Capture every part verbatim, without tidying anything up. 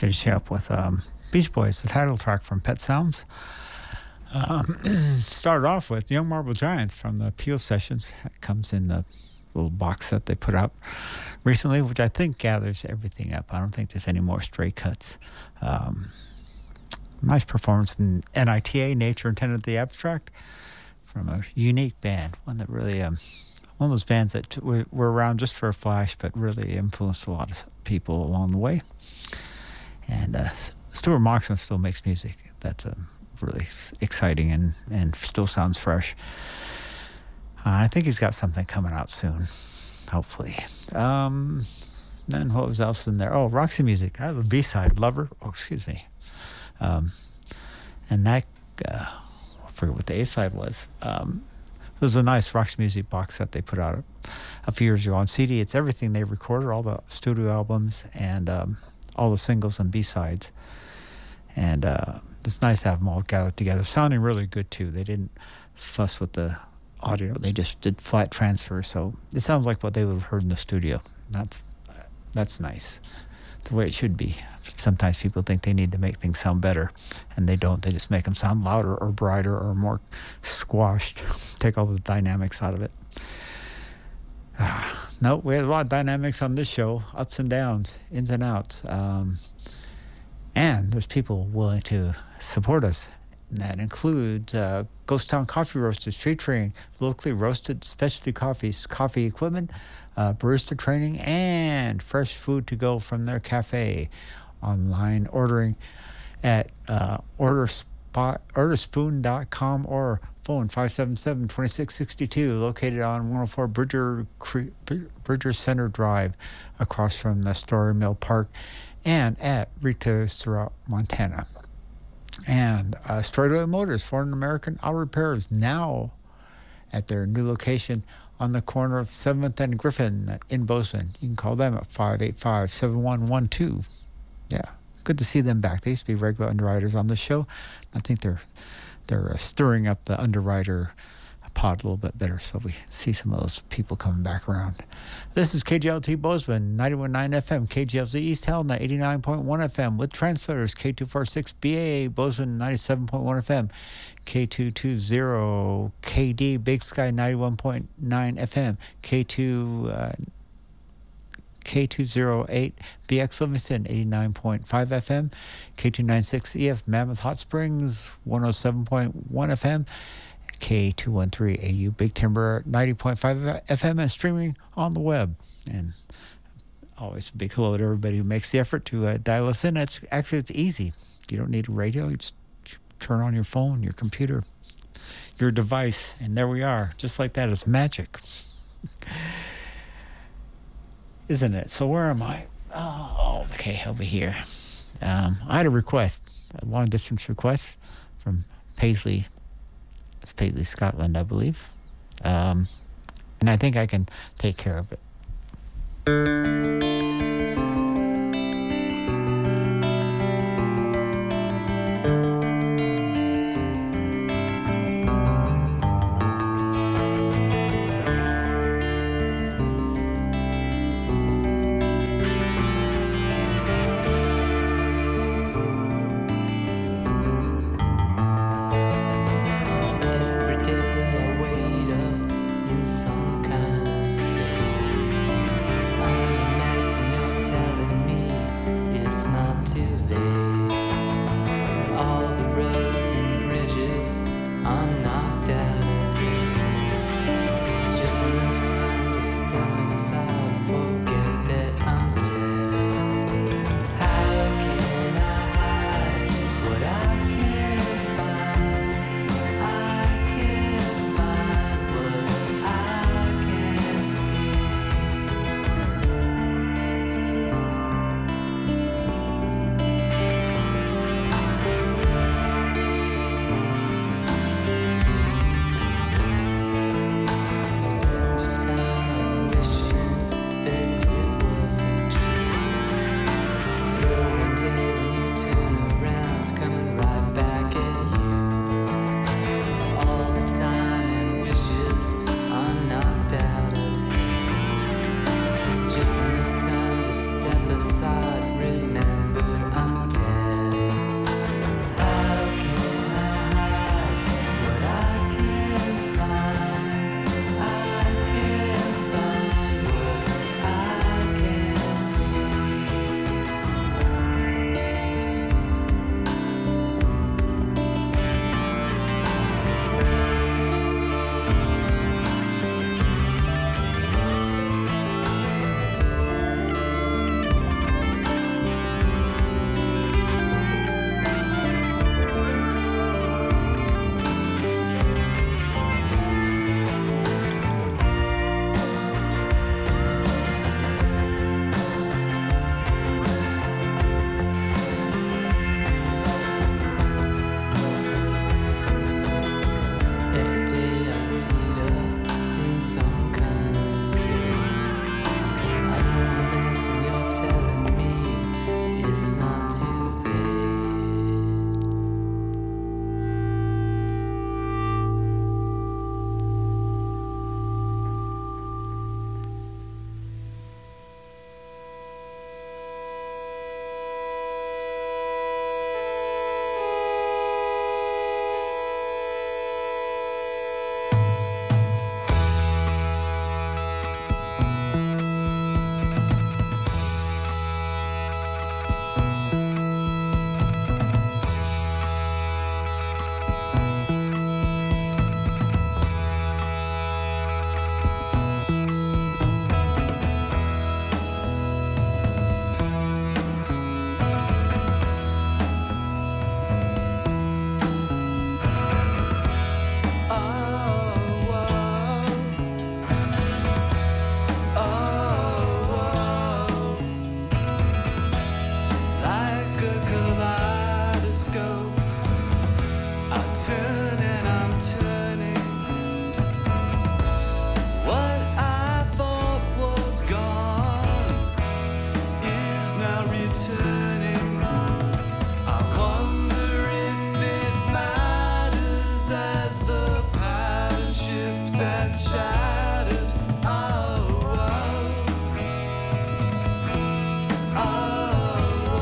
finish up with um, Beach Boys, the title track from Pet Sounds. Um, started off with Young Marble Giants from the Peel Sessions. It comes in the little box set they put out recently, which I think gathers everything up. I don't think there's any more stray cuts. Um, nice performance from N I T A, Nature Intended the Abstract, from a unique band, one that really, um, one of those bands that t- were, were around just for a flash, but really influenced a lot of people along the way. And uh, Stuart Moxon still makes music. That's um, really exciting and, and still sounds fresh. Uh, I think he's got something coming out soon, hopefully. Um, then what was else in there? Oh, Roxy Music. I have a B-side, Lover. Oh, excuse me. Um, and that, uh, I forget what the A-side was. Um, it was a nice Roxy Music box set they put out a, a few years ago on C D. It's everything they recorded, all the studio albums and um, all the singles and B-sides. And uh, it's nice to have them all gathered together. Sounding really good, too. They didn't fuss with the audio. They just did flat transfer, so it sounds like what they would have heard in the studio. That's that's nice. It's the way it should be. Sometimes people think they need to make things sound better, and they don't. They just make them sound louder or brighter or more squashed. Take all the dynamics out of it. Uh, no, we had a lot of dynamics on this show, ups and downs, ins and outs. Um, and there's people willing to support us. And that includes uh, Ghost Town Coffee Roasters featuring locally roasted specialty coffees, coffee equipment, uh, barista training, and fresh food to go from their cafe. Online ordering at uh, order spot order spoon dot com or phone five seven seven, two six six two, located on one oh four Bridger, Cre- Bridger Center Drive across from the Story Mill Park, and at retailers throughout Montana. And uh, Straightaway Motors, Foreign American Auto Repairs, now at their new location on the corner of seventh and Griffin in Bozeman. You can call them at five eight five, seven one one two. Yeah, good to see them back. They used to be regular underwriters on the show. I think they're they're uh, stirring up the underwriter pod a little bit better, so we see some of those people coming back around. This is K G L T Bozeman, ninety-one point nine F M, K G L Z East Helena, eighty-nine point one F M, with translators K two forty-six B A, Bozeman, ninety-seven point one F M, K two twenty K D, Big Sky, ninety-one point nine F M, K two... Uh, K two oh eight B X Livingston, eighty-nine point five F M, K two ninety-six E F Mammoth Hot Springs, one oh seven point one F M, K two thirteen A U Big Timber, ninety point five F M, and streaming on the web. And always a big hello to everybody who makes the effort to uh, dial us in. It's actually, it's easy. You don't need a radio. You just turn on your phone, your computer, your device, and there we are. Just like that. It's magic. Isn't it? So where am I? Oh, okay, over here. Um, I had a request, a long-distance request from Paisley. It's Paisley, Scotland, I believe. Um, and I think I can take care of it. Nice shatters. Oh, oh, oh,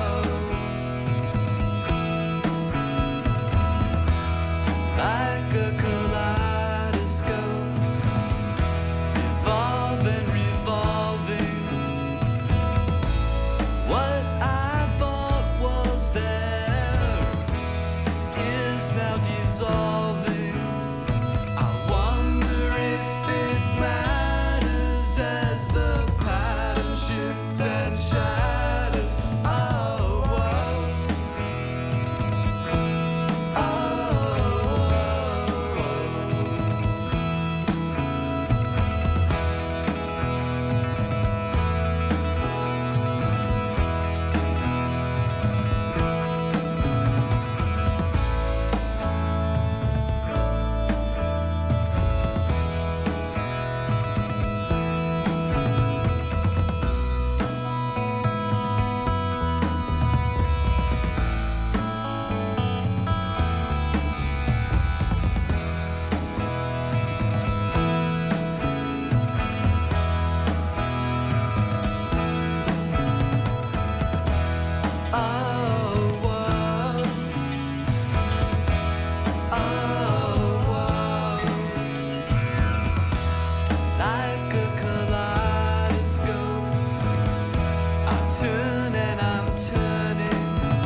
oh. Like a kaleidoscope, evolving, revolving. What I thought was there is now dissolving. I wonder if it matters as the pattern shifts and shatters. Oh, oh, oh, like a kaleidoscope, I turn and I'm turning.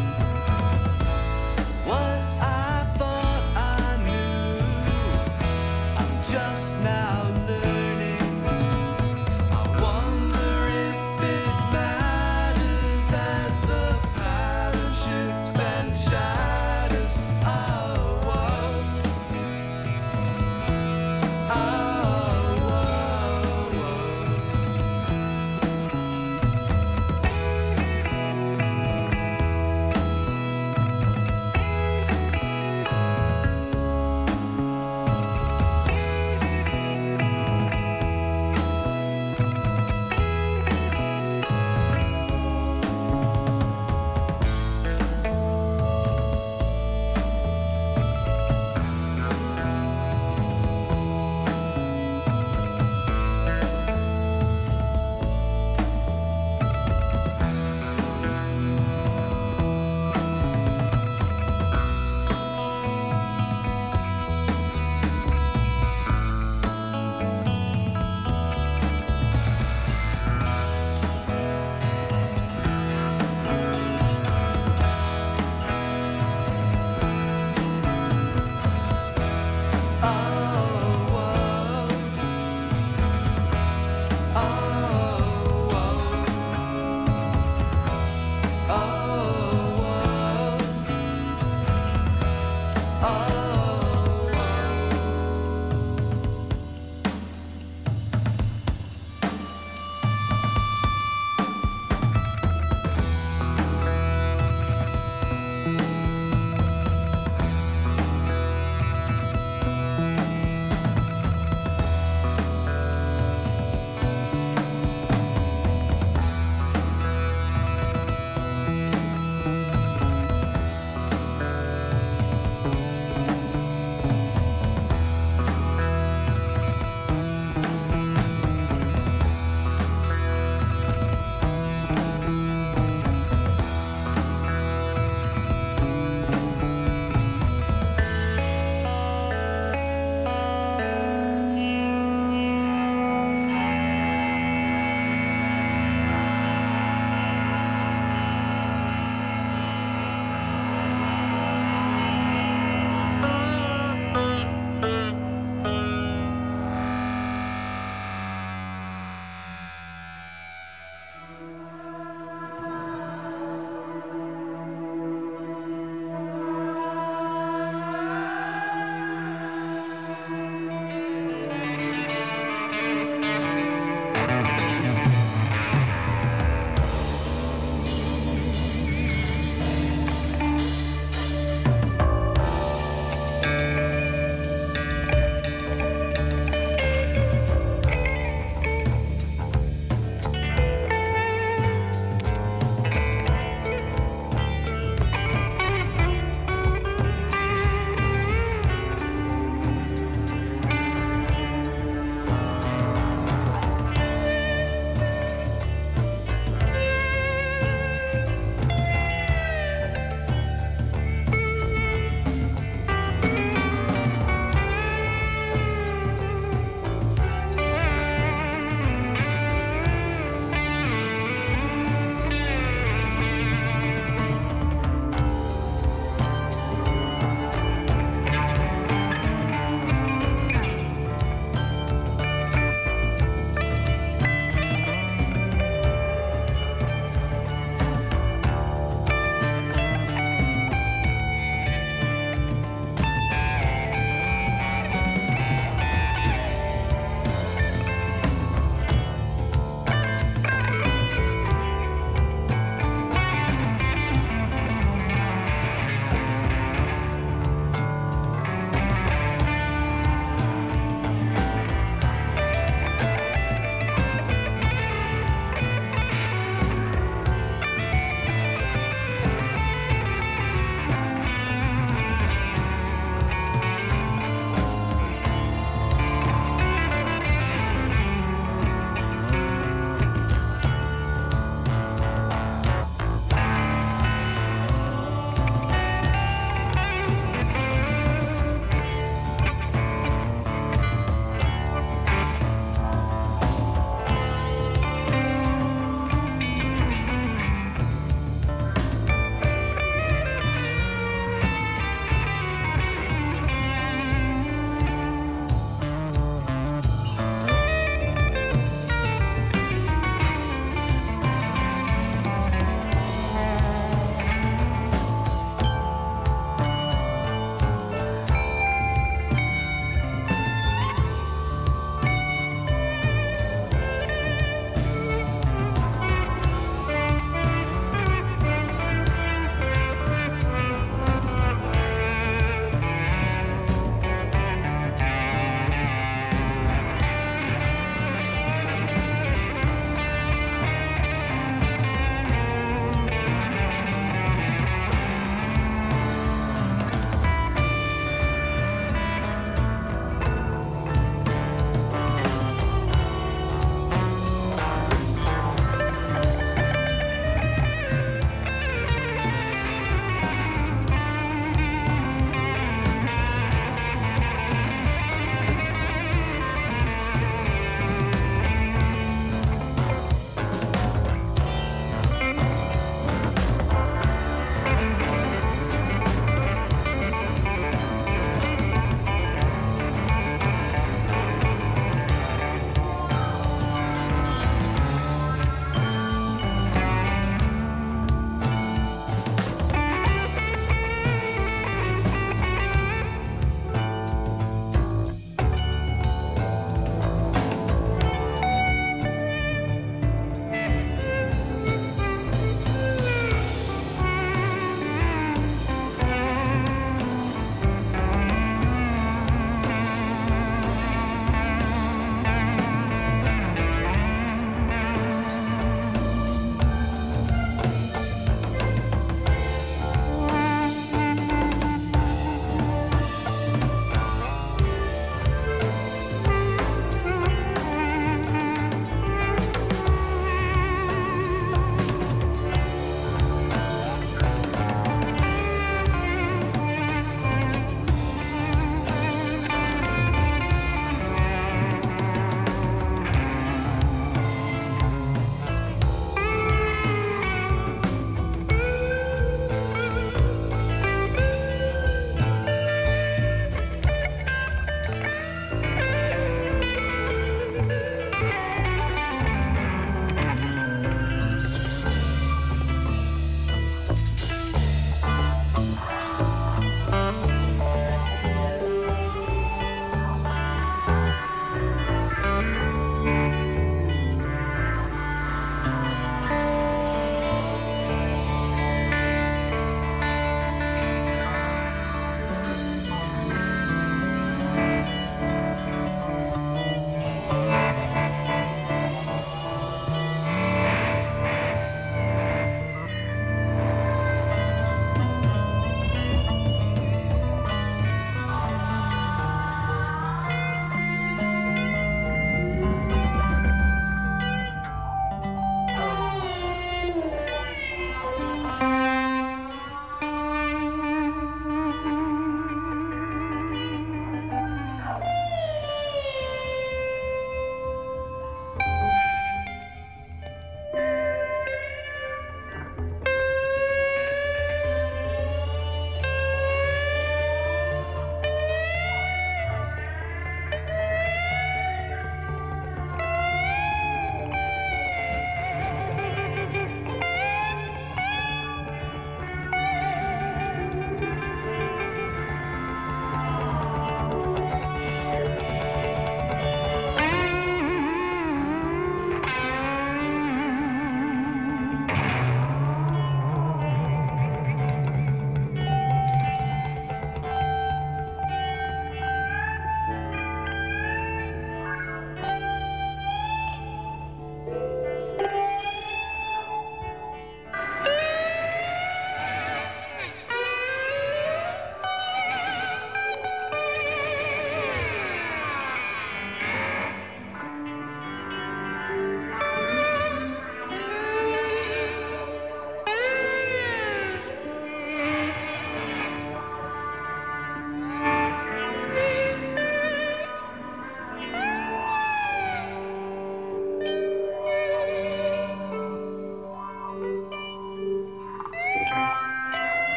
What I thought I knew, I'm just now learning. I wonder if it matters as the pattern shifts and shatters. Oh, oh, oh, oh.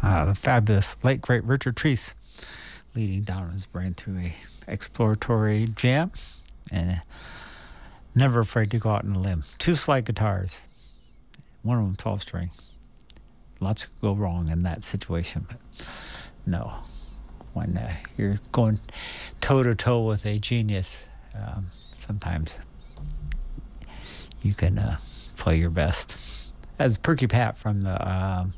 uh, the fabulous late great Richard Treese leading Down in His Brain through a exploratory jam, and uh, never afraid to go out on a limb. Two slide guitars, one of them twelve string. Lots could go wrong in that situation, but no. When uh, you're going toe to toe with a genius, um, sometimes you can uh, play your best. As Perky Pat from the um,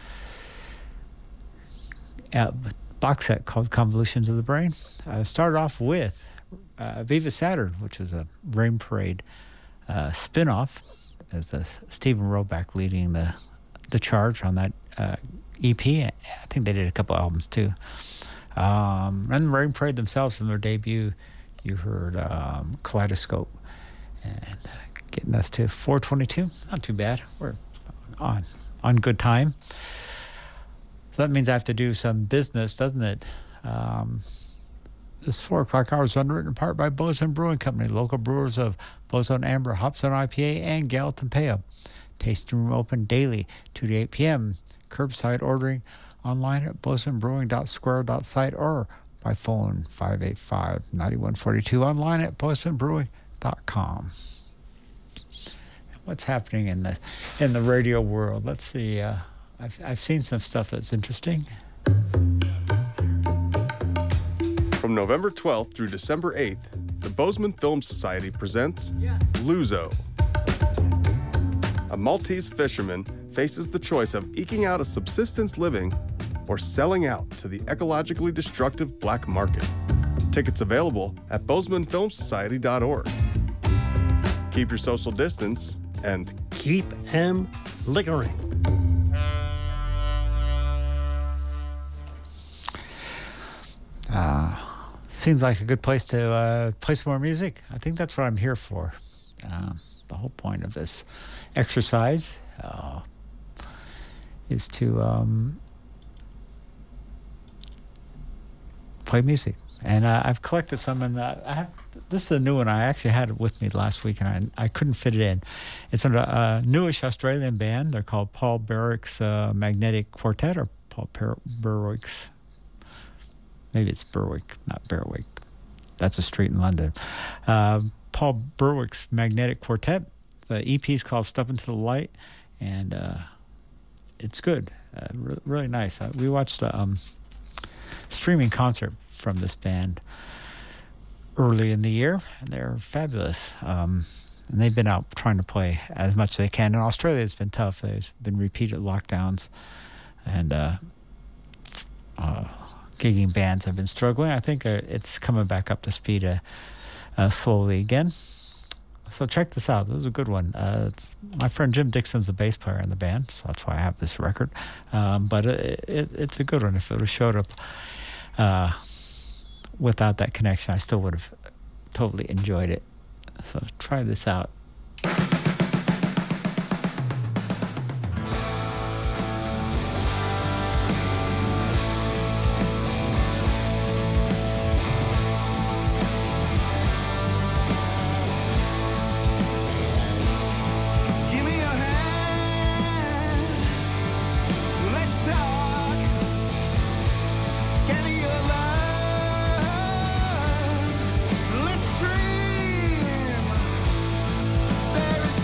uh, box set called Convolutions of the Brain, uh, started off with uh, Viva Saturn, which was a Rain Parade uh, spin-off, as uh, Stephen Roback leading the the charge on that uh, E P. I think they did a couple albums too. Um, and Rain Parade themselves, from their debut, you heard um, Kaleidoscope. And uh, getting us to four twenty-two, not too bad. We're on on good time. So that means I have to do some business, doesn't it? Um, this four o'clock hour is underwritten in part by Bozone Brewing Company, local brewers of Bozone Amber, Hopzone I P A, and Gallatin Pale. Tasting room open daily, two to eight p.m. Curbside ordering online at bozone brewing dot square dot site or by phone five eight five, nine one four two, online at bozone brewing dot com. What's happening in the in the radio world? Let's see. Uh, I've I've seen some stuff that's interesting. From November twelfth through December eighth, the Bozeman Film Society presents Luzo. A Maltese fisherman faces the choice of eking out a subsistence living or selling out to the ecologically destructive black market. Tickets available at bozeman film society dot org. Keep your social distance and keep him liquoring. Uh, seems like a good place to uh, play some more music. I think that's what I'm here for. Um, the whole point of this exercise uh, is to um, play music. And uh, I've collected some, and uh, I have, this is a new one. I actually had it with me last week, and I, I couldn't fit it in. It's a, a newish Australian band. They're called Paul Berwick's uh, Magnetic Quartet, or Paul per- Berwick's, maybe it's Berwick, not Berwick. That's a street in London. Uh, Paul Berwick's Magnetic Quartet. The E P is called Step Into the Light, and uh, it's good. Uh, re- really nice. Uh, we watched a um, streaming concert from this band early in the year, and they're fabulous. Um, and they've been out trying to play as much as they can. In Australia, it's been tough. There's been repeated lockdowns, and uh, uh, gigging bands have been struggling. I think uh, it's coming back up to speed uh, uh, slowly again. So check this out. This is a good one. Uh, it's, my friend Jim Dixon's the bass player in the band, so that's why I have this record. Um, but it, it, it's a good one. If it would have showed up uh, without that connection, I still would have totally enjoyed it. So try this out. Give me your hand. Let's talk. Give me your love. Let's dream. There is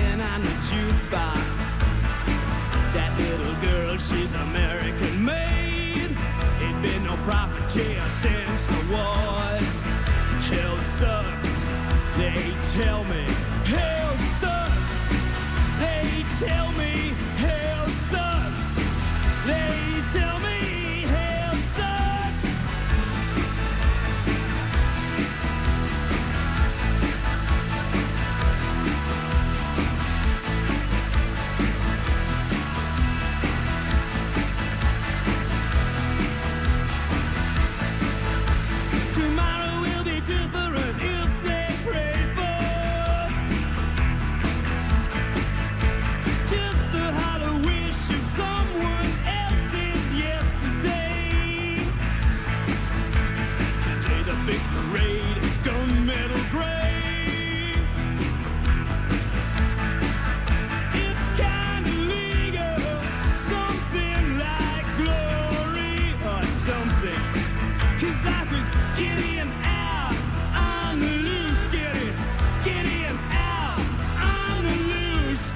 playing on the jukebox. That little girl, she's American made. Ain't been no profiteer since the wars. Hell sucks, they tell me. Hell sucks, they tell me. Hell sucks, they tell me. Hell sucks. Tomorrow will be different if they pray for just the hollow wish of someone else's yesterday. Today the big parade is gunmetal gray. It's kinda legal, something like glory or something. 'Cause life is getting out on the loose, getting, getting out on the loose.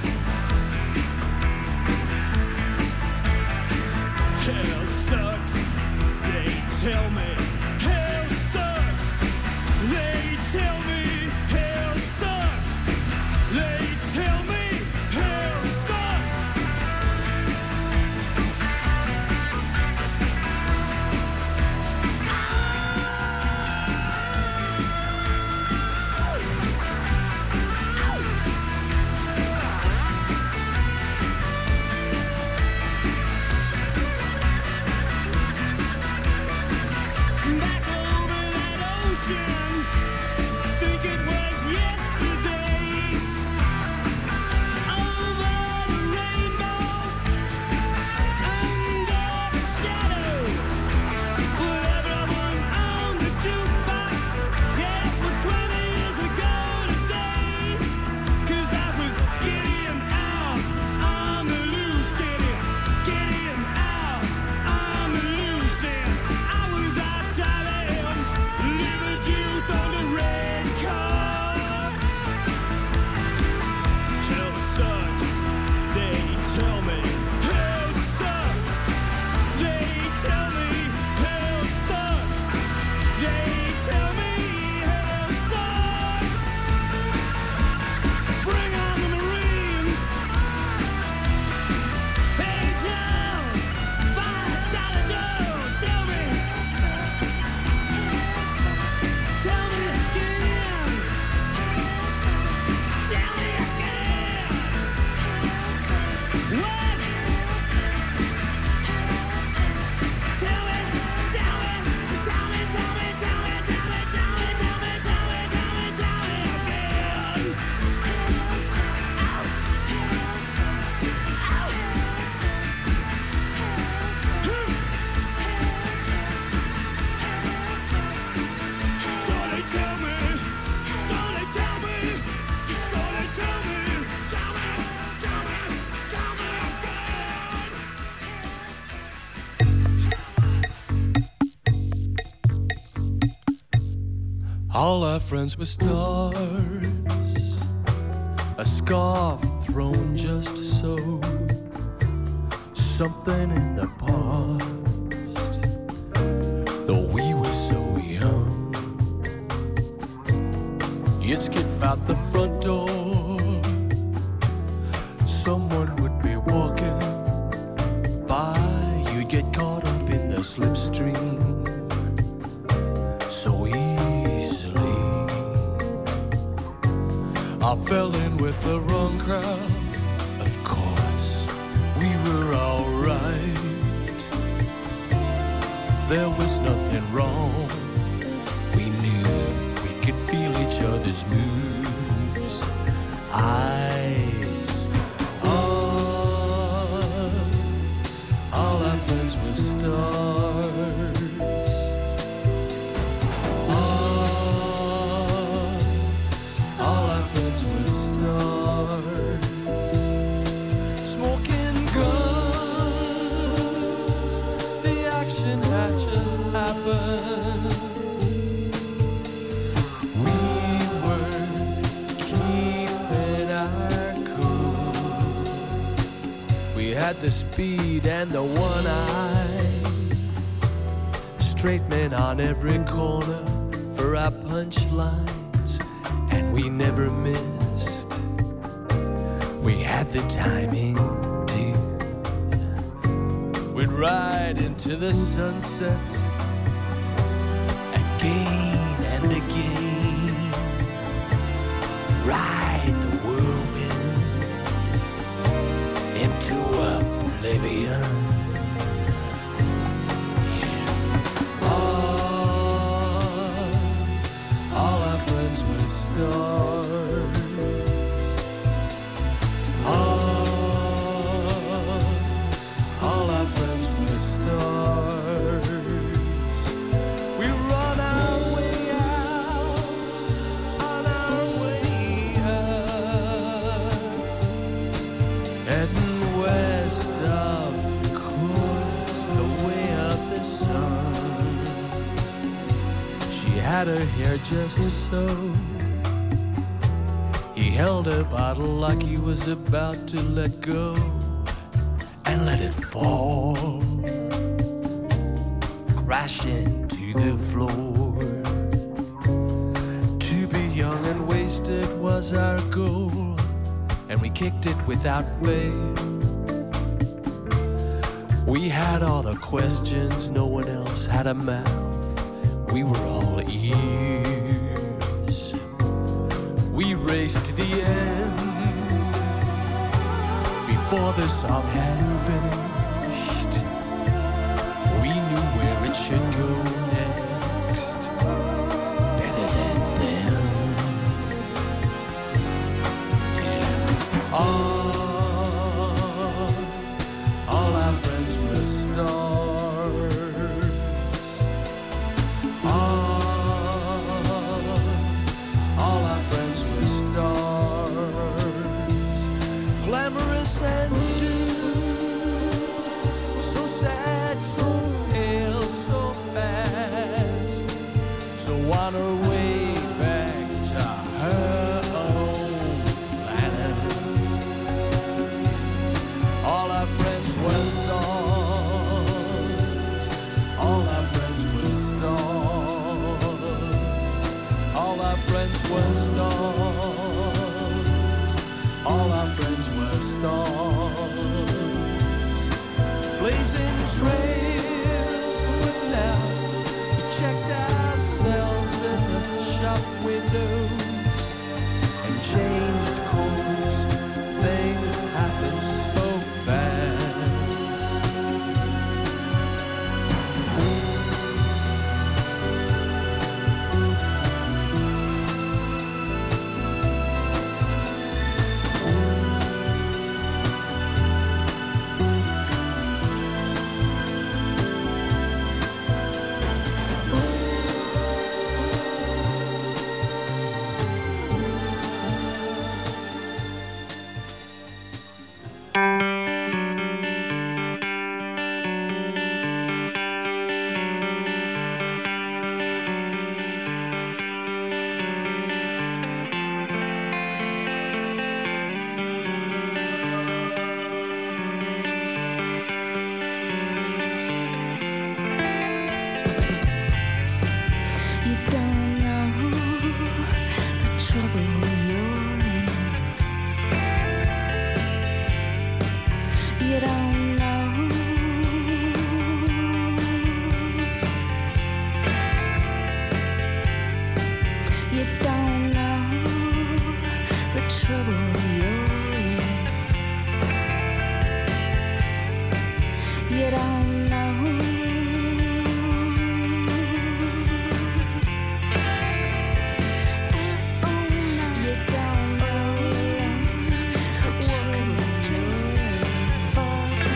Hell sucks, they tell me. Hell sucks, they tell me. Hell sucks, they tell me. Hell sucks. Back over that ocean, I think it was yesterday. Over the rainbow, under the shadow, with everyone on the jukebox. Yeah, it was twenty years ago today. 'Cause I was getting out on the loose, getting, getting out on the loose. And I was out driving, living youth on the red car. Hell sucks, they tell me. Hell sucks, they tell me. Hell sucks, they tell me. Hell sucks. Bring on the Marines. Hey Joe, five dollar Joe, tell me. Tell me again. Tell me again. What? Tell me, tell me, tell me, tell me, tell me, tell me, tell me, tell me, tell me, tell me, tell me again. So they tell me, so they tell me, so they tell me, tell me, tell me, tell me again. All our friends were stars, a scarf thrown just so, something in the past, though we were so young. You'd skip out the front door, someone would be walking by, you'd get caught up in the slipstream so easily. I fell in with the wrong crowd. Of course, we were alright. There was nothing wrong. We knew we could feel each other's moves. Eyes. All, all our friends were stars. All, all our friends were stars. Smoking guns, the action had just happened. We were keeping our had the speed and the one eye. Straight men on every corner for our punchlines, and we never missed. We had the timing too. We'd ride into the sunset again and again, ride the whirlwind into oblivion. Yeah. All, all our friends were stars. All, all our friends were stars. We run our way out, on our way up, heading west, of course, the way of the sun. She had her hair just so. He held her bottle like he was about to let go and let it fall, crashing to the floor. To be young and wasted was our goal, and we kicked it without fail. We had all the questions, no one else had a mouth. We were all ears. We raced to the end before the song had finished. We knew where it should go next, better than them. All, all our friends were stars. All, all our friends were stars. Glamorous and doomed, so sad, so pale, so fast. So on her way back to her own planet, all our friends were stars. All our friends were stars. All our friends were stars. All our friends were stars. Blazing trails going out. We checked ourselves in the shop windows and changed course. Things happen so fast. You don't know the trouble you're in. You don't know. You don't know the trouble you're in. You don't know. You don't know what it's doing for.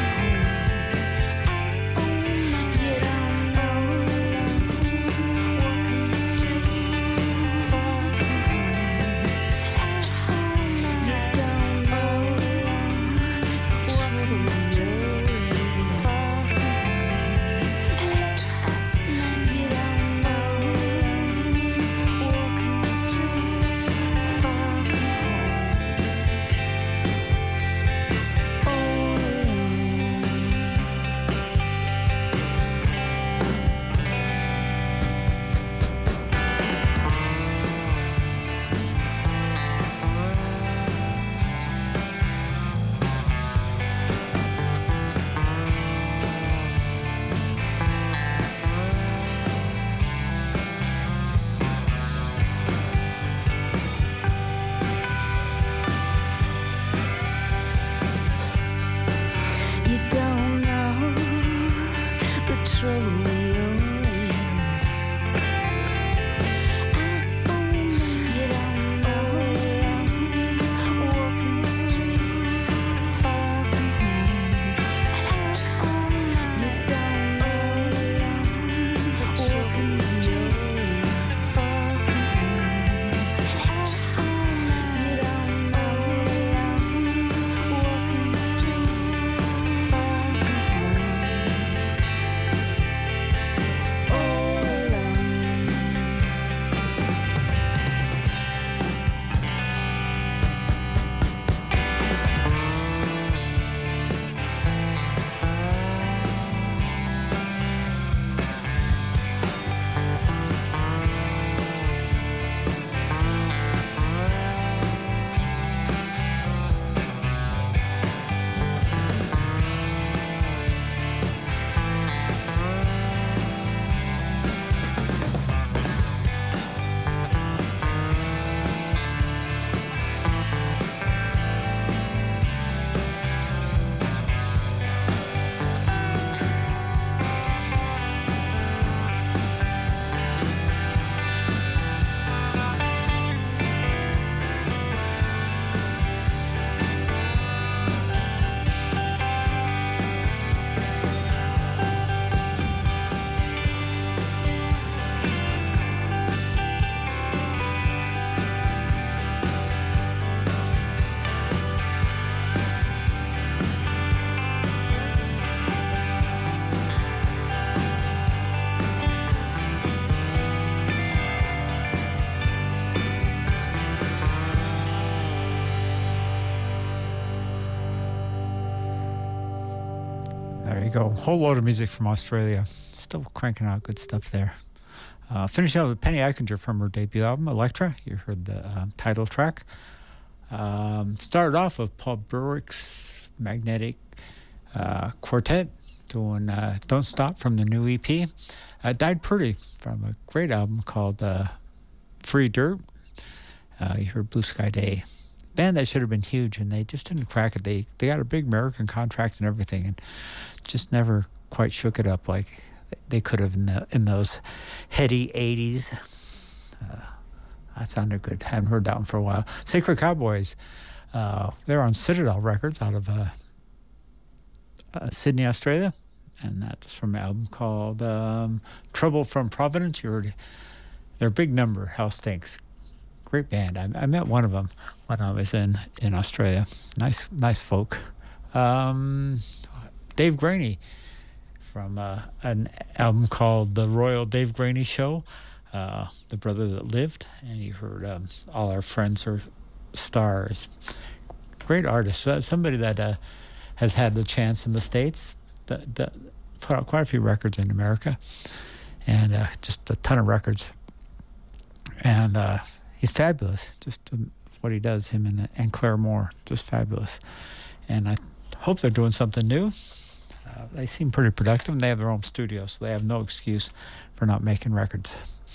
There you go. Whole load of music from Australia. Still cranking out good stuff there. Uh, finishing up with Penny Eichinger from her debut album, Electra. You heard the uh, title track. Um, started off with Paul Berwick's Magnetic uh, Quartet doing uh, Don't Stop from the new E P. Uh, Died Pretty from a great album called uh, Free Dirt. Uh, you heard Blue Sky Day. Band that should have been huge, and they just didn't crack it. They they got a big American contract and everything, and just never quite shook it up like they could have in, the, in those heady eighties. Uh, that sounded good. Haven't heard that one for a while. Sacred Cowboys. Uh, they're on Citadel Records out of uh, uh, Sydney, Australia, and that's from an album called um, Trouble from Providence. You heard their big number, Hell Stinks. Great band. I, I met one of them when I was in, in Australia. Nice, nice folk. Um, Dave Graney from uh, an album called The Royal Dave Graney Show, uh, The Brother That Lived, and you heard um, All Our Friends Are Stars. Great artist. Uh, somebody that uh, has had the chance in the States, that, that put out quite a few records in America, and uh, just a ton of records. And uh, he's fabulous. Just um, what he does, him and, and Claire Moore, just fabulous. And I hope they're doing something new. Uh, they seem pretty productive, and they have their own studio, so they have no excuse for not making records.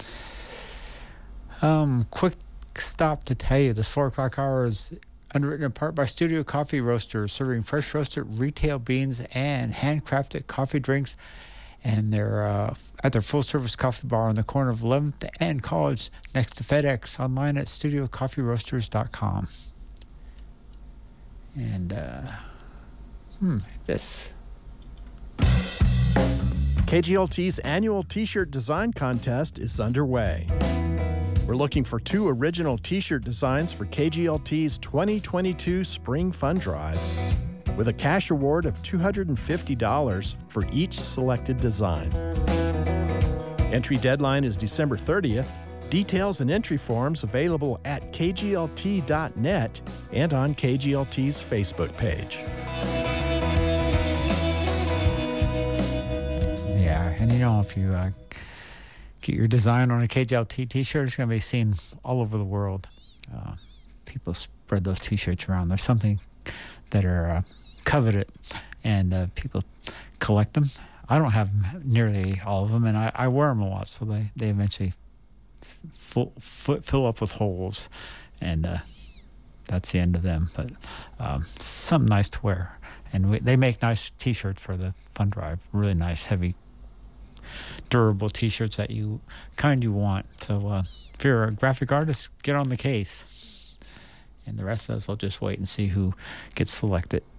Um, quick stop to tell you, this four o'clock hour is underwritten in part by Studio Coffee Roasters, serving fresh roasted retail beans and handcrafted coffee drinks. And they're uh, at their full-service coffee bar on the corner of eleventh and College next to FedEx, online at studio coffee roasters dot com. And, uh, hmm, this... K G L T's annual T-shirt design contest is underway. We're looking for two original T-shirt designs for K G L T's twenty twenty-two Spring Fun Drive, with a cash award of two hundred fifty dollars for each selected design. Entry deadline is December thirtieth. Details and entry forms available at k g l t dot net and on K G L T's Facebook page. Yeah, and you know, if you uh, get your design on a K G L T t-shirt, it's going to be seen all over the world. Uh, people spread those t-shirts around. There's something that are uh, coveted, and uh, people collect them. I don't have nearly all of them, and I, I wear them a lot, so they, they eventually full, fill up with holes, and uh, that's the end of them. But um, something nice to wear. And we, they make nice t-shirts for the fun drive, really nice, heavy, durable t-shirts that you kind you want. So uh, if you're a graphic artist, get on the case. And the rest of us will just wait and see who gets selected.